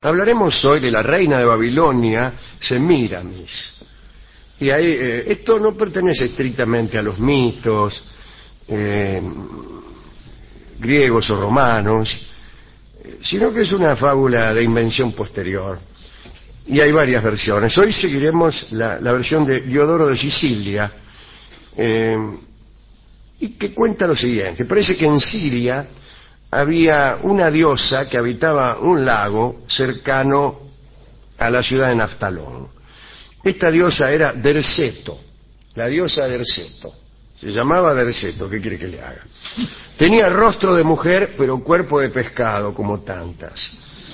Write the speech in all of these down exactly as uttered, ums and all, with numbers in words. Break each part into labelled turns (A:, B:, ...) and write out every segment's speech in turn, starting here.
A: Hablaremos hoy de la reina de Babilonia, Semíramis. Y ahí, eh, esto no pertenece estrictamente a los mitos eh, griegos o romanos, eh, sino que es una fábula de invención posterior. Y hay varias versiones. Hoy seguiremos la, la versión de Diodoro de Sicilia, eh, y que cuenta lo siguiente. Parece que en Siria había una diosa que habitaba un lago cercano a la ciudad de Naftalón. Esta diosa era Derceto, la diosa Derceto. Se llamaba Derceto, ¿qué quiere que le haga? Tenía rostro de mujer, pero cuerpo de pescado, como tantas.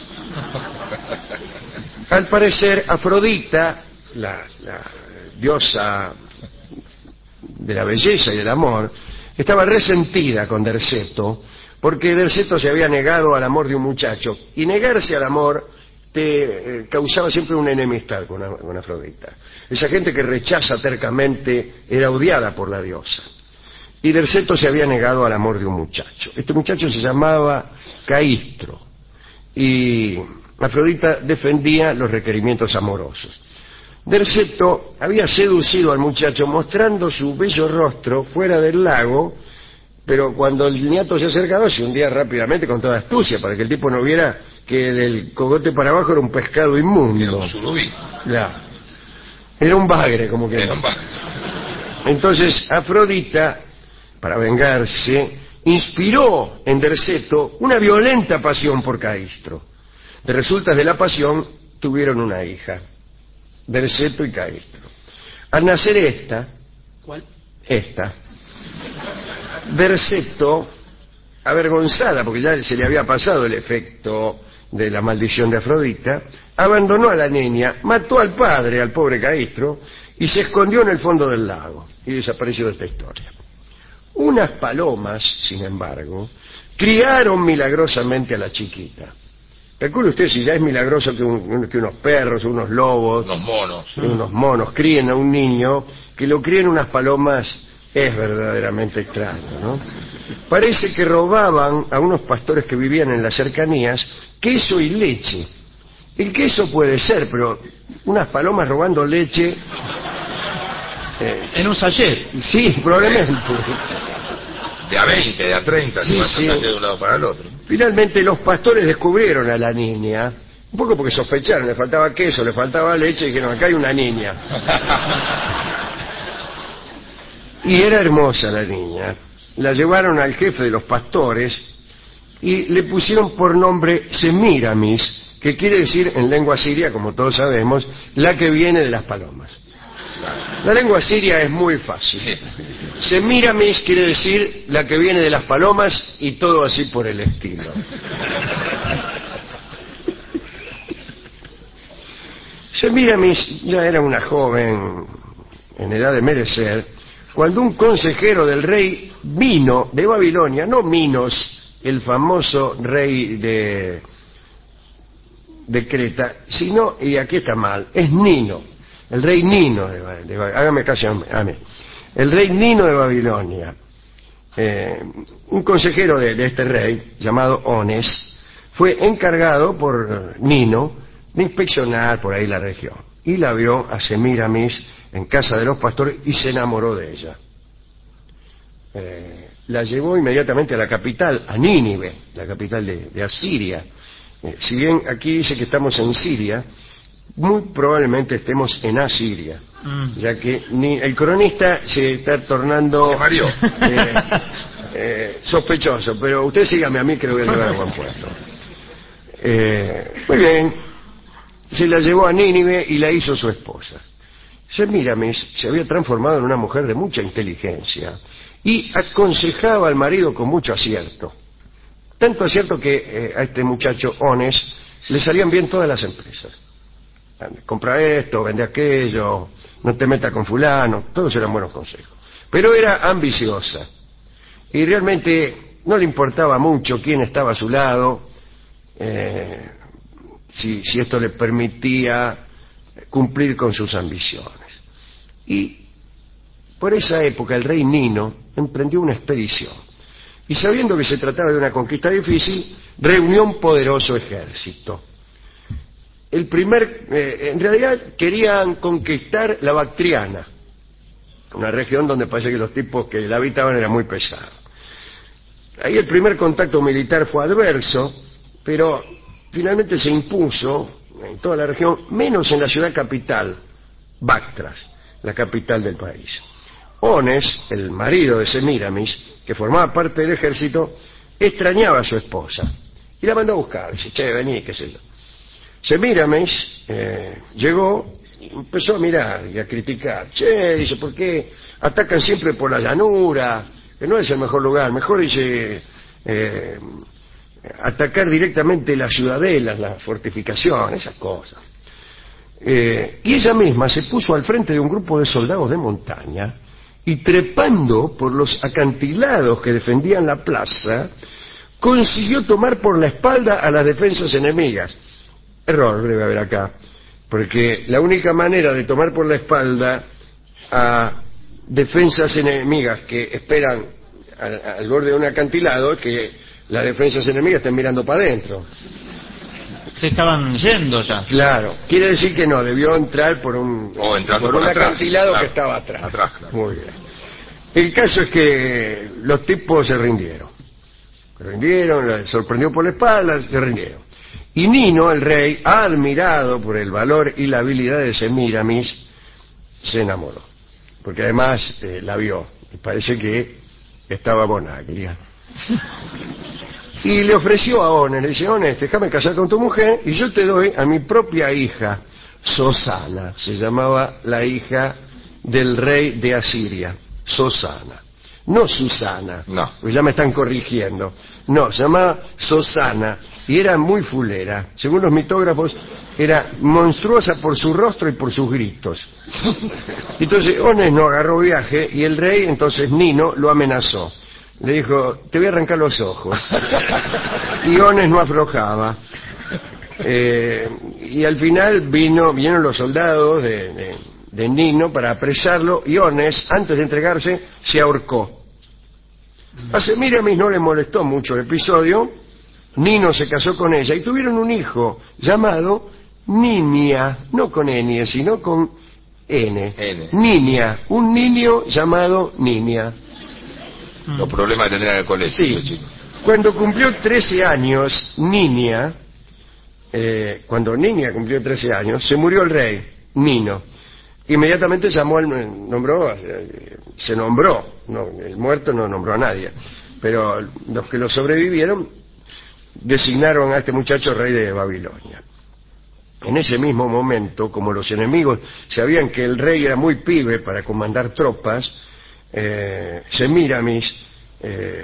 A: Al parecer, Afrodita, la, la diosa de la belleza y del amor, estaba resentida con Derceto, porque Derceto se había negado al amor de un muchacho, y negarse al amor te eh, causaba siempre una enemistad con, con Afrodita. Esa gente que rechaza tercamente era odiada por la diosa. Y Derceto se había negado al amor de un muchacho. Este muchacho se llamaba Caistro, y Afrodita defendía los requerimientos amorosos. Derceto había seducido al muchacho mostrando su bello rostro fuera del lago, pero cuando el niato se acercaba se hundía rápidamente con toda astucia para que el tipo no viera que del cogote para abajo era un pescado inmundo.
B: Era un surubí.
A: Ya. Era un bagre, como que.
B: Era un bagre.
A: Entonces Afrodita, para vengarse, inspiró en Derceto una violenta pasión por Caistro. De resultas de la pasión tuvieron una hija, Derceto y Caistro. Al nacer esta,
C: ¿Cuál?
A: esta, Derceto, avergonzada porque ya se le había pasado el efecto de la maldición de Afrodita, abandonó a la niña, mató al padre, al pobre Caistro, y se escondió en el fondo del lago, y desapareció de esta historia. Unas palomas, sin embargo, criaron milagrosamente a la chiquita. Calcule usted si ya es milagroso que, un, que unos perros, unos lobos,
B: unos monos,
A: unos monos críen a un niño, que lo críen unas palomas es verdaderamente extraño, ¿no? Parece que robaban a unos pastores que vivían en las cercanías queso y leche. El queso puede ser, pero unas palomas robando leche...
C: Eh, en un sachet.
A: Sí, probablemente.
B: De a veinte, de a treinta,
A: sí,
B: si
A: sí.
B: vas a de un lado para el otro.
A: Finalmente los pastores descubrieron a la niña, un poco porque sospecharon, le faltaba queso, le faltaba leche, y dijeron, acá hay una niña. Y era hermosa la niña. La llevaron al jefe de los pastores y le pusieron por nombre Semíramis, que quiere decir en lengua siria, como todos sabemos, la que viene de las palomas. La lengua siria es muy fácil.
B: Sí.
A: Semíramis quiere decir la que viene de las palomas y todo así por el estilo. Semíramis ya era una joven en edad de merecer cuando un consejero del rey Mino de Babilonia, no Minos, el famoso rey de, de Creta, sino, y aquí está mal, es Nino, el rey Nino de, de hágame caso a mí, el rey Nino de Babilonia, eh, un consejero de, de este rey llamado Ones, fue encargado por Nino de inspeccionar por ahí la región, y la vio a Semíramis en casa de los pastores y se enamoró de ella. Eh, la llevó inmediatamente a la capital, a Nínive, la capital de, de Asiria. Eh, si bien aquí dice que estamos en Siria, muy probablemente estemos en Asiria, mm. ya que ni, el cronista se está tornando eh, eh, sospechoso, pero usted sígame a mí, creo que voy a llevar a buen puerto. Eh, muy bien, se la llevó a Nínive y la hizo su esposa. Semíramis se había transformado en una mujer de mucha inteligencia y aconsejaba al marido con mucho acierto. Tanto acierto que eh, a este muchacho Ones le salían bien todas las empresas. Compra esto, vende aquello, no te metas con fulano, todos eran buenos consejos. Pero era ambiciosa y realmente no le importaba mucho quién estaba a su lado, eh, si, si esto le permitía cumplir con sus ambiciones. Y por esa época el rey Nino emprendió una expedición y, sabiendo que se trataba de una conquista difícil, reunió un poderoso ejército. el primer, eh, en realidad querían conquistar la Bactriana, una región donde parece que los tipos que la habitaban eran muy pesados. Ahí el primer contacto militar fue adverso, pero finalmente se impuso en toda la región, menos en la ciudad capital, Bactras, la capital del país. Ones, el marido de Semíramis, que formaba parte del ejército, extrañaba a su esposa y la mandó a buscar. Dice, che, vení, qué sé yo. Semíramis eh, llegó y empezó a mirar y a criticar. Che, dice, ¿por qué atacan siempre por la llanura? Que no es el mejor lugar. Mejor, dice, eh, atacar directamente las ciudadelas, las fortificaciones, esas cosas. Eh, y ella misma se puso al frente de un grupo de soldados de montaña y trepando por los acantilados que defendían la plaza, consiguió tomar por la espalda a las defensas enemigas. Error debe haber acá, porque la única manera de tomar por la espalda a defensas enemigas que esperan al, al borde de un acantilado es que las defensas enemigas estén mirando para adentro.
C: Se estaban yendo ya.
A: Claro, quiere decir que no, debió entrar por un,
B: o entrando
A: por
B: por
A: un
B: atrás,
A: acantilado
B: claro,
A: que estaba atrás.
B: atrás claro.
A: Muy bien. El caso es que los tipos se rindieron. Se rindieron, sorprendió por la espalda, se rindieron. Y Nino, el rey, admirado por el valor y la habilidad de Semíramis, se enamoró. Porque además eh, la vio. Y parece que estaba bonaglia. Y le ofreció a Ones, le dice, Ones, déjame casar con tu mujer y yo te doy a mi propia hija, Sosana. Se llamaba la hija del rey de Asiria, Sosana. No Susana,
B: no,
A: pues ya me están corrigiendo. No, se llamaba Sosana y era muy fulera. Según los mitógrafos, era monstruosa por su rostro y por sus gritos. Entonces Ones no agarró viaje y el rey, entonces Nino, lo amenazó. Le dijo, te voy a arrancar los ojos. Y Ones no aflojaba. Eh, y al final vino, vinieron los soldados de, de, de Nino para apresarlo y Ones, antes de entregarse, se ahorcó. A Semíramis no le molestó mucho el episodio. Nino se casó con ella y tuvieron un hijo llamado Ninia, no con N, sino con N.
B: N.
A: Ninia, un niño llamado Ninia.
B: Los problemas que tendrán en el colegio.
A: Sí. Chico. Cuando cumplió trece años, Ninia, eh, cuando Ninia cumplió trece años, se murió el rey, Nino. Inmediatamente llamó al, nombró, eh, se nombró, no, el muerto no nombró a nadie, pero los que lo sobrevivieron designaron a este muchacho rey de Babilonia. En ese mismo momento, como los enemigos sabían que el rey era muy pibe para comandar tropas, Eh, Semíramis eh,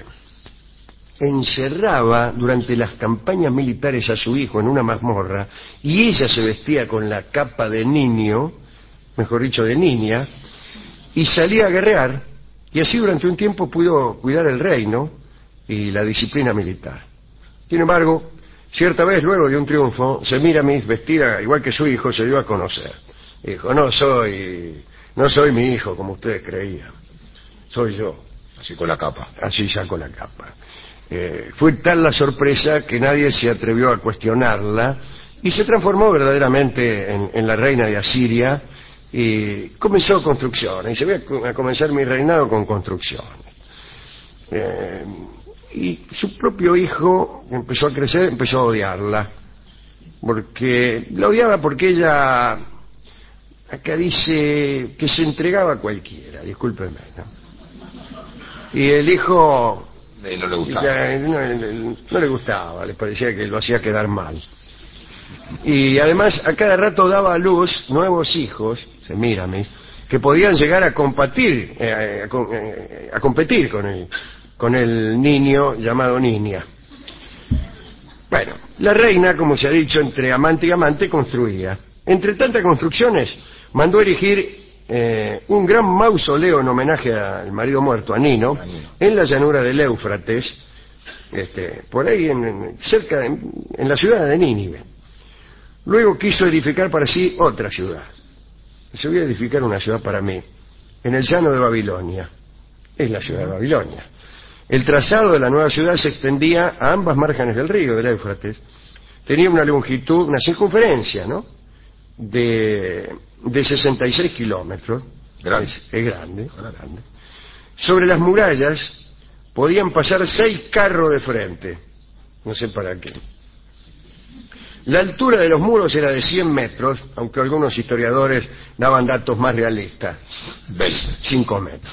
A: encerraba durante las campañas militares a su hijo en una mazmorra y ella se vestía con la capa de niño, mejor dicho de niña, y salía a guerrear y así durante un tiempo pudo cuidar el reino y la disciplina militar. Sin embargo, cierta vez luego de un triunfo, Semíramis, vestida igual que su hijo, se dio a conocer. Dijo, no soy, no soy mi hijo como ustedes creían. Soy yo.
B: Así con la capa.
A: Así saco la capa. Eh, fue tal la sorpresa que nadie se atrevió a cuestionarla y se transformó verdaderamente en, en la reina de Asiria y comenzó construcciones. Y se voy a comenzar mi reinado con construcciones. Eh, y su propio hijo empezó a crecer, empezó a odiarla. Porque la odiaba porque ella, acá dice que se entregaba a cualquiera, discúlpeme, ¿no? Y el hijo
B: eh, no le gustaba.
A: Ya, no, no le gustaba, le parecía que lo hacía quedar mal. Y además a cada rato daba a luz nuevos hijos, Semíramis, que podían llegar a competir, eh, a, a competir con el, con el niño llamado Ninia. Bueno, la reina, como se ha dicho, entre amante y amante construía. Entre tantas construcciones, mandó erigir Eh, un gran mausoleo en homenaje al marido muerto, a Nino, a Nino. En la llanura del Éufrates, este, por ahí en, en, cerca de, en la ciudad de Nínive. Luego quiso edificar para sí otra ciudad. Se voy a edificar una ciudad para mí, en el llano de Babilonia. Es la ciudad de Babilonia. El trazado de la nueva ciudad se extendía a ambas márgenes del río, del Éufrates, tenía una longitud, una circunferencia, ¿no? De, de sesenta y seis kilómetros.
B: Grande.
A: Es, es grande, grande. Sobre las murallas podían pasar seis carros de frente. No sé para qué. La altura de los muros era de cien metros, aunque algunos historiadores daban datos más realistas.
B: ¿Ves?
A: cinco metros.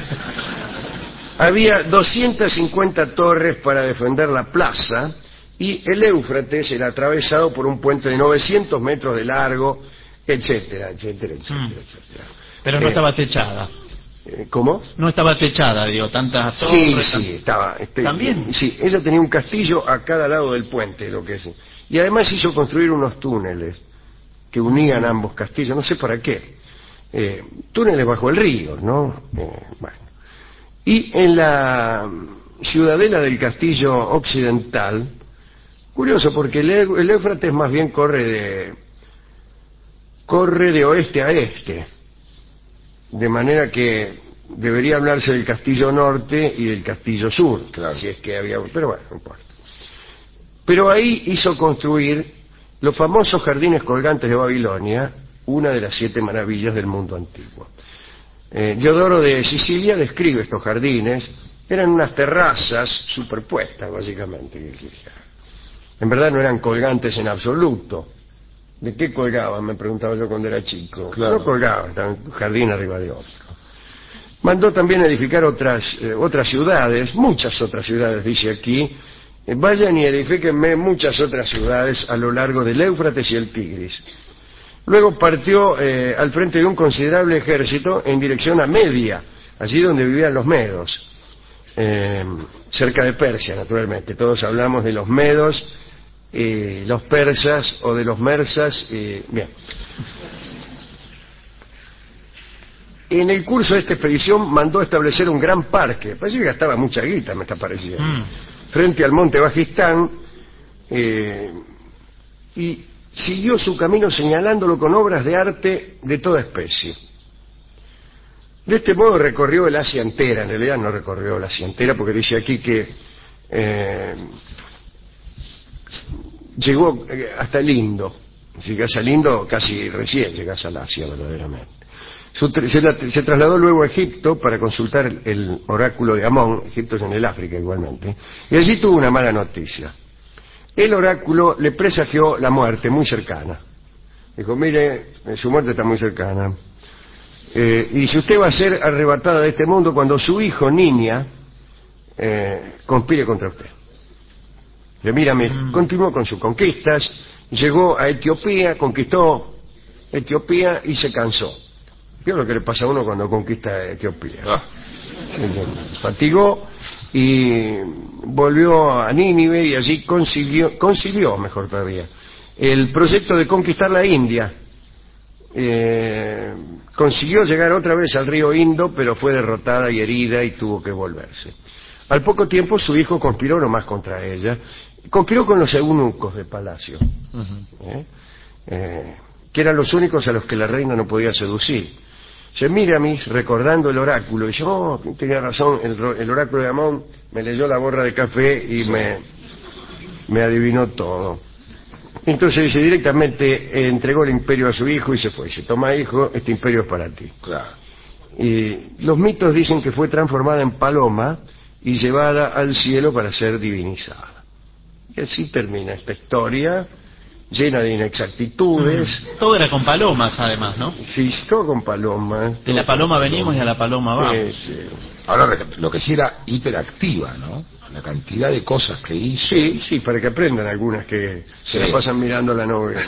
A: Había doscientas cincuenta torres para defender la plaza y el Éufrates era atravesado por un puente de novecientos metros de largo, etcétera, etcétera, etcétera,
C: Mm.
A: etcétera.
C: Pero no
A: Eh,
C: estaba techada.
A: eh, ¿Cómo?
C: No estaba techada, digo, tantas
A: Sí,
C: torres.
A: sí, estaba. este,
C: ¿También?
A: Sí, ella tenía un castillo a cada lado del puente, lo que es. Y además hizo construir unos túneles que unían ambos castillos, no sé para qué. Eh, túneles bajo el río, ¿no? Eh, bueno. Y en la ciudadela del castillo occidental, curioso porque el, Eu- el Éufrates más bien corre de corre de oeste a este, de manera que debería hablarse del castillo norte y del castillo sur,
B: Claro.
A: si es que había, pero bueno, no importa. Pero ahí hizo construir los famosos jardines colgantes de Babilonia, una de las siete maravillas del mundo antiguo. Eh, Diodoro de Sicilia describe estos jardines, eran unas terrazas superpuestas, básicamente. En verdad no eran colgantes en absoluto. ¿De qué colgaban? Me preguntaba yo cuando era chico.
B: Claro.
A: No colgaban, estaban un jardín arriba de otro. Mandó también edificar otras, eh, otras ciudades, muchas otras ciudades, dice aquí. Eh, vayan y edifíquenme muchas otras ciudades a lo largo del Éufrates y el Tigris. Luego partió eh, al frente de un considerable ejército en dirección a Media, allí donde vivían los medos, eh, cerca de Persia, naturalmente. Todos hablamos de los medos, eh, los persas o de los mersas. Eh, bien. En el curso de esta expedición mandó establecer un gran parque, parece que gastaba mucha guita, me está pareciendo,
C: Mm.
A: frente al monte Bajistán, eh, y siguió su camino señalándolo con obras de arte de toda especie. De este modo recorrió el Asia entera, en realidad no recorrió el Asia entera porque dice aquí que eh, llegó eh, hasta el Indo. Si llegas al Indo, casi recién llegas al Asia verdaderamente. Su tr- Se, la- se trasladó luego a Egipto para consultar el, el oráculo de Amón. Egipto es en el África igualmente, y allí tuvo una mala noticia. El oráculo le presagió la muerte muy cercana. Dijo, mire, eh, su muerte está muy cercana. Eh, y si usted va a ser arrebatada de este mundo cuando su hijo, niña, eh, conspire contra usted. Dice, mírame,
C: Mm.
A: continuó con sus conquistas, llegó a Etiopía, conquistó Etiopía y se cansó. ¿Qué es lo que le pasa a uno cuando conquista Etiopía?
B: Ah,
A: Fatigó y volvió a Nínive y allí consiguió, consiguió, mejor todavía, el proyecto de conquistar la India. Eh, consiguió llegar otra vez al río Indo, pero fue derrotada y herida y tuvo que volverse. Al poco tiempo su hijo conspiró nomás contra ella, conspiró con los eunucos de palacio, ¿eh? Eh, que eran los únicos a los que la reina no podía seducir. Se mira a mí recordando el oráculo y dice, oh, tenía razón, el, ro- el oráculo de Amón me leyó la borra de café y me, me adivinó todo. Entonces dice, directamente eh, entregó el imperio a su hijo y se fue. Dice, toma hijo, este imperio es para ti.
B: claro.
A: Y los mitos dicen que fue transformada en paloma y llevada al cielo para ser divinizada. Y así termina esta historia llena de inexactitudes.
C: Todo era con palomas, además, ¿no?
A: Sí, todo con palomas.
C: De la paloma venimos y a la paloma vamos.
A: Sí, sí.
B: Ahora, lo que sí era hiperactiva, ¿no? La cantidad de cosas que hizo.
A: Sí, sí, para que aprendan algunas que
B: Sí.
A: se la pasan mirando la novela.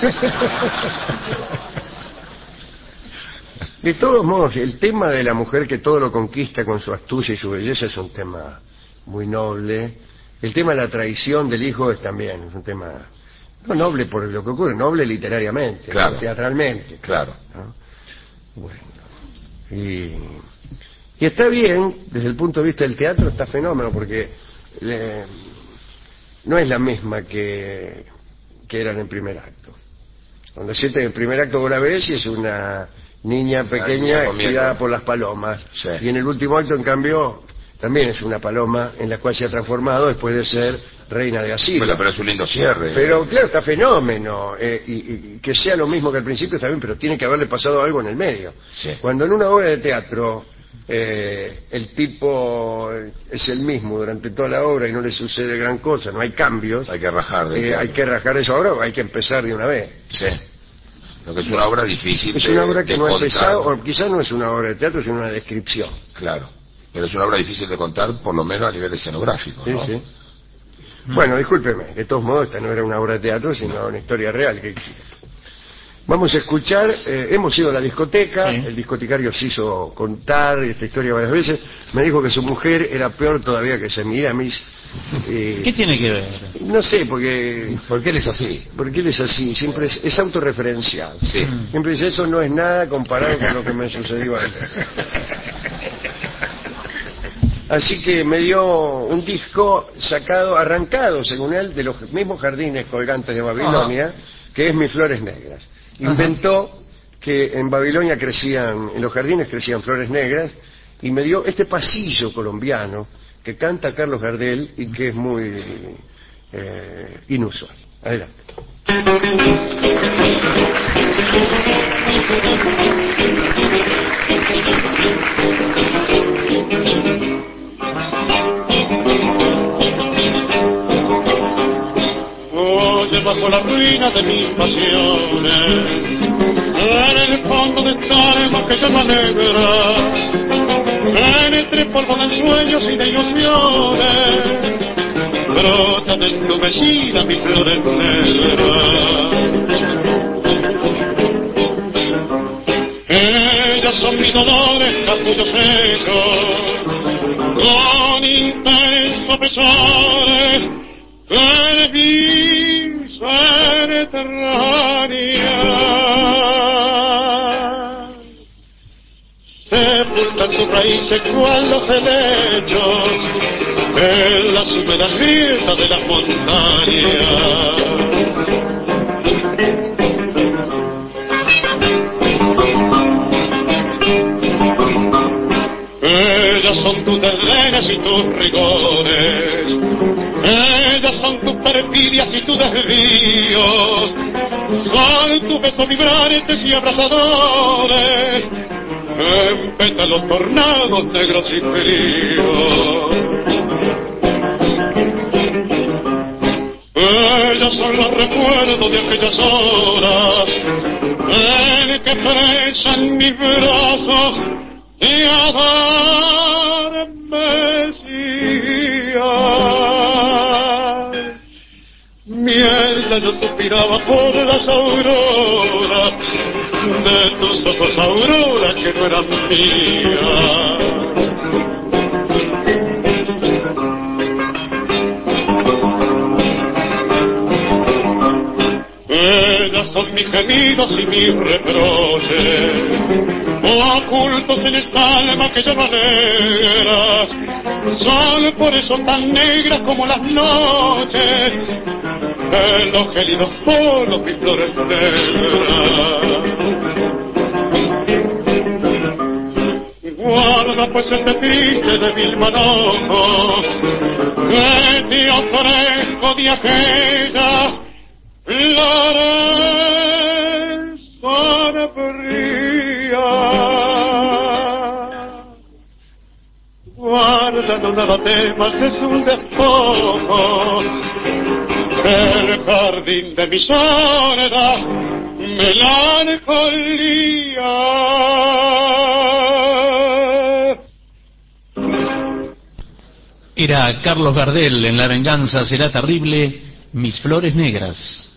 A: De todos modos, el tema de la mujer que todo lo conquista con su astucia y su belleza es un tema muy noble. El tema de la traición del hijo es también es un tema, no noble por lo que ocurre, noble literariamente,
B: Claro.
A: ¿no? Teatralmente.
B: Claro.
A: ¿No? Bueno, y, y está bien, desde el punto de vista del teatro está fenómeno, porque le- no es la misma que, que era en el primer acto. Cuando siete en el primer acto vos la ves y es una niña pequeña
B: niña comiendo.
A: cuidada por las palomas.
B: Sí.
A: Y en el último acto, en cambio, también es una paloma en la cual se ha transformado después de ser reina de Asiria.
B: Pero, pero es un lindo cierre.
A: Pero claro, está fenómeno. Eh, y, y que sea lo mismo que al principio está bien, pero tiene que haberle pasado algo en el medio.
B: Sí.
A: Cuando en una obra de teatro eh, el tipo es el mismo durante toda la obra y no le sucede gran cosa, no hay cambios,
B: Hay que rajar del
A: eh,
B: teatro.
A: hay que rajar eso ahora, hay que empezar de una vez.
B: Sí. Lo que es una obra difícil
A: Es
B: de,
A: una obra que
B: de
A: no ha
B: contar.
A: empezado, o quizás no es una obra de teatro, sino una descripción.
B: Claro. Pero es una obra difícil de contar, por lo menos a nivel escenográfico,
A: Sí,
B: ¿no?
A: sí. Bueno, discúlpeme, de todos modos esta no era una obra de teatro, sino una historia real. Que... Vamos a escuchar, eh, hemos ido a la discoteca,
C: Sí.
A: el discotecario se hizo contar esta historia varias veces, me dijo que su mujer era peor todavía que Semiramis. Eh,
C: ¿Qué tiene que ver?
A: no sé, porque...
B: ¿Por qué él es así?
A: Porque él es así, siempre es, es autorreferencial.
B: Sí.
C: Mm.
A: Siempre dice, eso no es nada comparado con lo que me sucedió a mí. Así que me dio un disco sacado, arrancado, según él, de los mismos jardines colgantes de Babilonia, que es Mis Flores Negras. Inventó que en Babilonia crecían, en los jardines crecían flores negras, y me dio este pasillo colombiano que canta Carlos Gardel y que es muy eh, inusual. Adelante.
D: Oye, bajo la ruina de mis pasiones, en el fondo de esta alma que llama negra, entre el polvo de sueños y de ilusiones, brotan entumecidas mis flores negras. Ellas son mis dolores, capullos secos, con intenso pesar de mi ser eterna. Sepultan sus raíces cual los helechos en las húmedas grietas de las montañas. Ellas son tus desdenes y tus rigores, ellas son tus perfidias y tus desvíos, son tus besos vibrantes y abrazadores, en pétalos tornados negros y fríos. Ellas son los recuerdos de aquellas horas en que presan mis brazos y adormecían. Mientras yo suspiraba por las auroras de tus ojos, aurora que no eran mías. Ellas son mis gemidos y mis reproches, ocultos en esta alma que llama negras, son por eso tan negras como las noches, en los gélidos polos mis flores negras. Guarda pues este triste débil manojo que te ofrezco de aquella flores sombrías. Guarda, no nada temas, es un despojo, el jardín de mi soledad, melancolía.
C: Era Carlos Gardel en La venganza será terrible, Mis Flores Negras.